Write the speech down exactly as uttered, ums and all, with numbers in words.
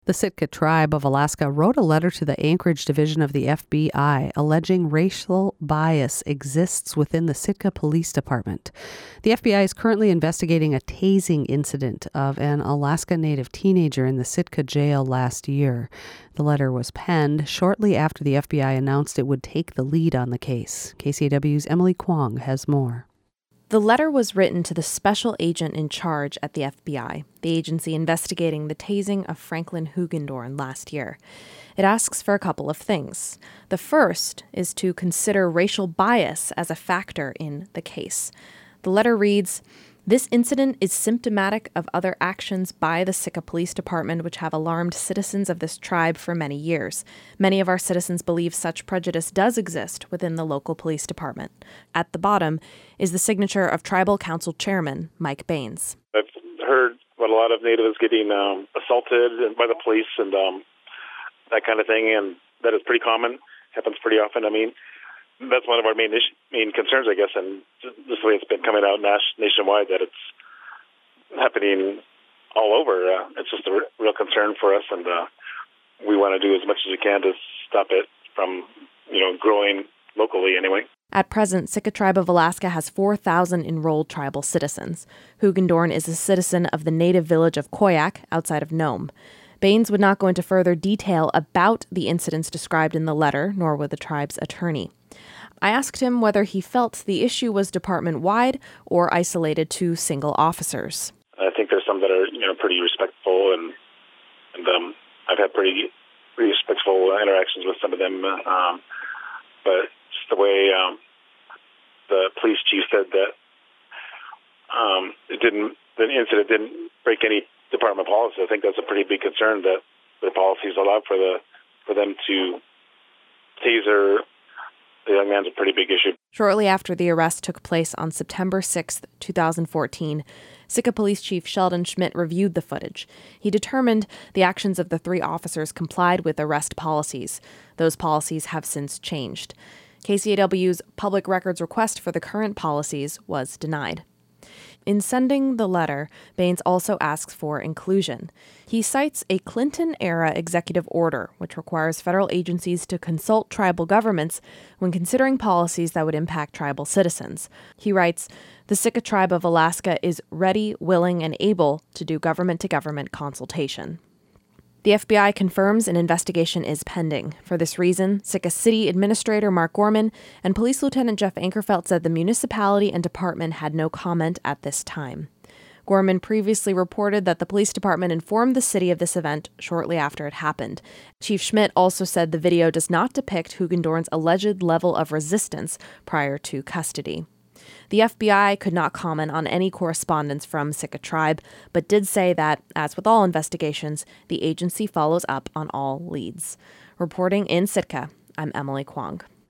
The Sitka Tribe of Alaska wrote a letter to the Anchorage Division of the F B I alleging racial bias exists within the Sitka Police Department. The F B I is currently investigating a tasing incident of an Alaska Native teenager in the Sitka jail last year. The letter was penned shortly after the F B I announced it would take the lead on the case. K C A W's Emily Kwong has more. The letter was written to the special agent in charge at the F B I, the agency investigating the tasing of Franklin Hugendorn last year. It asks for a couple of things. The first is to consider racial bias as a factor in the case. The letter reads, "This incident is symptomatic of other actions by the Sitka Police Department which have alarmed citizens of this tribe for many years. Many of our citizens believe such prejudice does exist within the local police department." At the bottom is the signature of Tribal Council Chairman Mike Baines. I've heard about a lot of natives getting um, assaulted by the police and um, that kind of thing, and that is pretty common, happens pretty often. I mean, that's one of our main main concerns, I guess, and this way it's been coming out nationwide that it's happening all over. Uh, it's just a r- real concern for us, and uh, we want to do as much as we can to stop it from, you know, growing locally anyway. At present, Sitka Tribe of Alaska has four thousand enrolled tribal citizens. Hugendorn is a citizen of the native village of Koyak outside of Nome. Baines would not go into further detail about the incidents described in the letter, nor would the tribe's attorney. I asked him whether he felt the issue was department-wide or isolated to single officers. I think there's some that are, you know, pretty respectful, and and um, I've had pretty, pretty respectful interactions with some of them. Um, but just the way um, the police chief said that um, it didn't, the incident didn't break any department policy. I think that's a pretty big concern that the policies allow for the for them to taser the young man's a pretty big issue. Shortly after the arrest took place on September sixth, twenty fourteen, Sitka Police Chief Sheldon Schmidt reviewed the footage. He determined the actions of the three officers complied with arrest policies. Those policies have since changed. K C A W's public records request for the current policies was denied. In sending the letter, Baines also asks for inclusion. He cites a Clinton-era executive order, which requires federal agencies to consult tribal governments when considering policies that would impact tribal citizens. He writes, "The Sitka Tribe of Alaska is ready, willing, and able to do government-to-government consultation." The F B I confirms an investigation is pending. For this reason, Sitka City Administrator Mark Gorman and Police Lieutenant Jeff Ankerfelt said the municipality and department had no comment at this time. Gorman previously reported that the police department informed the city of this event shortly after it happened. Chief Schmidt also said the video does not depict Hugendorn's alleged level of resistance prior to custody. The F B I could not comment on any correspondence from Sitka Tribe, but did say that, as with all investigations, the agency follows up on all leads. Reporting in Sitka, I'm Emily Kwong.